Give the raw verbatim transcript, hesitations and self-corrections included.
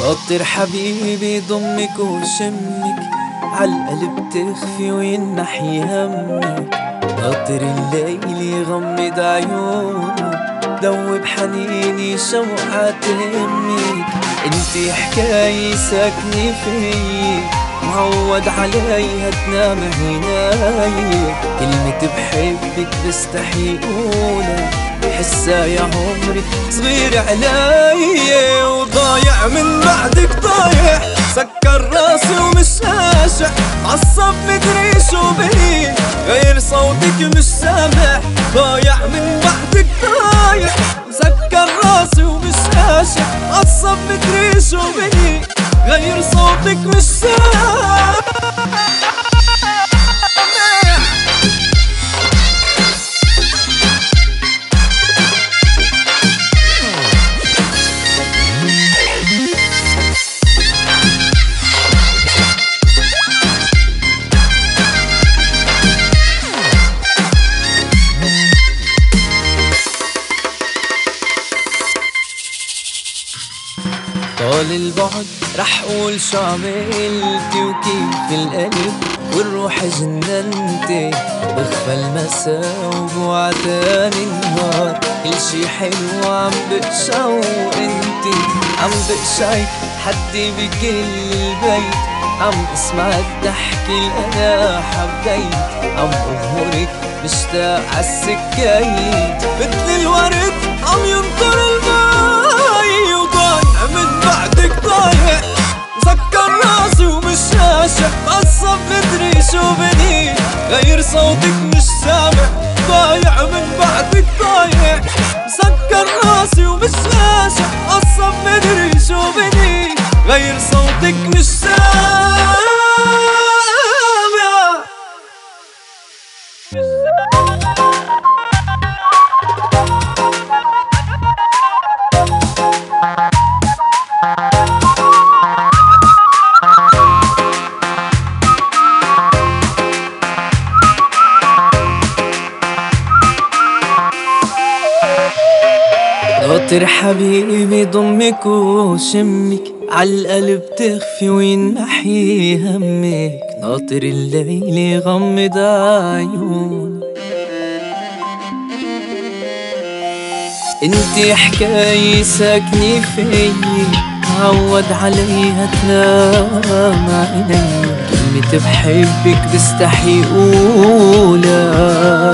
خاطر حبيبي ضمك وشمك عالقلب تخفي وينحي همك. خاطر الليل يغمض عيونه دوب حنيني شوقات همك. انتي حكاية ساكنة فيي معود عليها تنام هناي. كلمة بحبك بستحي قولها حسها يا عمري صغير علي. وضايع من بعدك ضايع سكر راسي ومش هاشع عصب مدري شو بي غير صوتك مش سامع. ضايع من بعدك ضايع سكر راسي ومش هاشع عصب مدري شو بي غير صوتك مش سامع. طال البعد رح قول شو عملتي وكيف القلب والروح جننتي. بخفى المساء وبوع تاني النهار كل شي حلو عم بقشعو انتي. عم بقشعك حدي بكل البيت عم اسمعك تحكي انا حبيت. عم اغمرك مشتاق عالسكايت مثل الورد عم ينطر الماي. وضايع من بعدك ضايع مسكر راسي ومش هاشع عصب مدري شو بني غير صوتك مش سامع. ضايع من بعدك ضايع مسكر راسي ومش هاشع عصب مدري شو بني غير صوتك مش سامع. خاطر حبيبي ضمك وشمك عالقلب تخفي وينحي همك. ناطر الليل يغمض عيونه انتي حكاية ساكنة فيي معود عليها تنام عيني. كلمة بحبك بستحي قولها